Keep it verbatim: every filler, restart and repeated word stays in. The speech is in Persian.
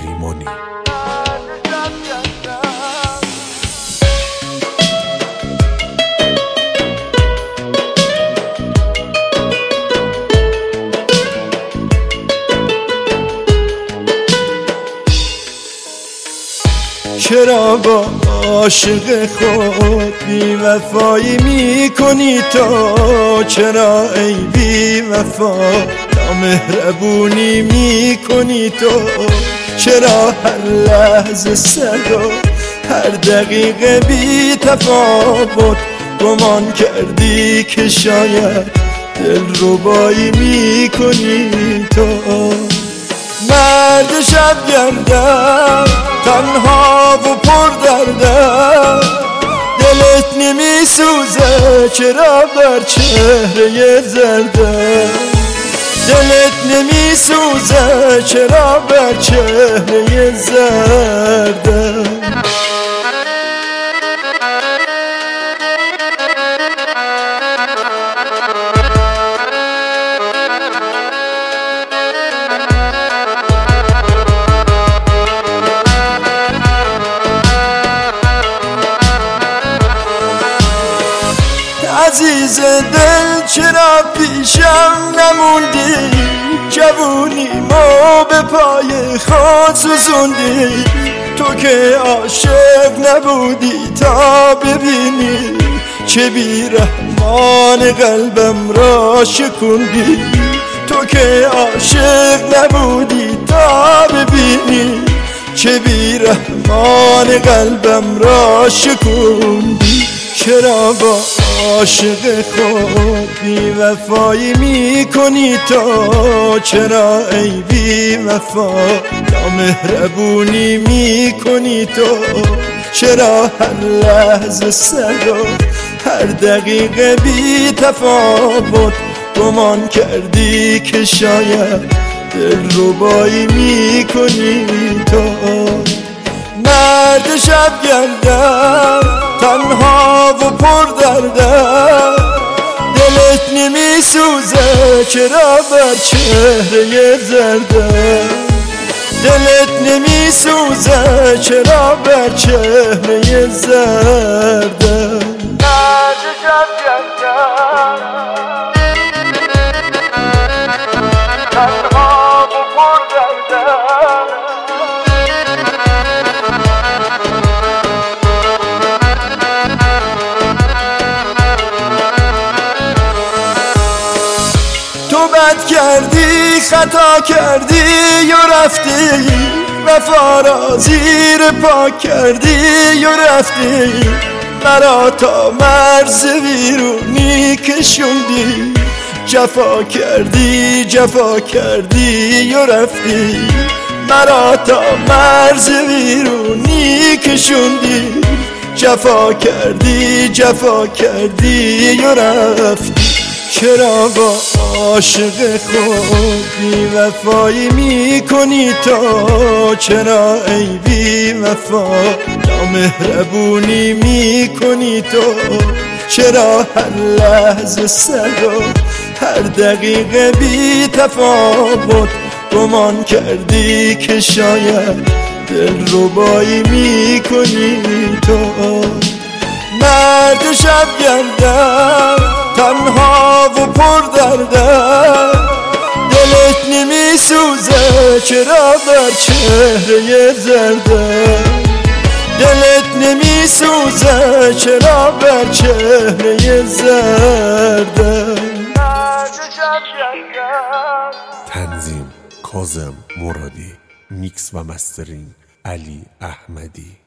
نریمانی. چرا با عاشق خود بی وفایی می کنی تو؟ چرا ای بی وفا نامهربونی می کنی تو؟ چرا هر لحظه سر و هر دقیقه بی تفاوت گمان کردی که شاید دلربایی می کنی تو؟ مرد شب گردم تنها و پر دردم، دلت نمی سوزه چرا بر چهره زردم؟ دلت نمی سوزه چرا بر چهره زردم؟ عزیز دل چرا پیشم نموندی؟ جوونی ما به پای خود سوزوندی. تو که عاشق نبودی تا ببینی چه بیرحمان قلبم را شکوندی. تو که عاشق نبودی تا ببینی چه بیرحمان قلبم را شکوندی. چرا با عاشق خود بی وفایی می کنی تو؟ چرا ای بی وفا نامهربونی می کنی تو؟ چرا هر لحظه سر و هر دقیقه بی تفاوت گمان کردی که شاید دلربایی می کنی تو؟ مرد شب گردم تنها و پر دردم، دلت نمی سوزه چرا بر چهره زردم؟ دلت نمی سوزه چرا بر چهره زردم؟ مرد شب گردم تنها و پر دردم، تو بد کردی خطا کردی و رفتی، وفا را زیر پا کردی و رفتی. مرا تا مرز ویرونی کشوندی، جفا کردی جفا کردی و رفتی. مرا تا مرز ویرونی کشوندی، جفا کردی جفا کردی و رفتی. چرا با عاشق خود بی وفایی می کنی تو؟ چرا ای بی وفا نامهربونی می کنی تو؟ چرا هر لحظه سر و هر دقیقه بی تفاوت گمان کردی که شاید دلربایی می کنی تو؟ مرد شب گردم تنها و پر دردم، دلت نمی سوزه چرا بر چهره زردم؟ دلت نمی سوزه چرا بر چهره زردم؟ تنظیم کاظم مرادی، میکس و مسترینگ علی احمدی.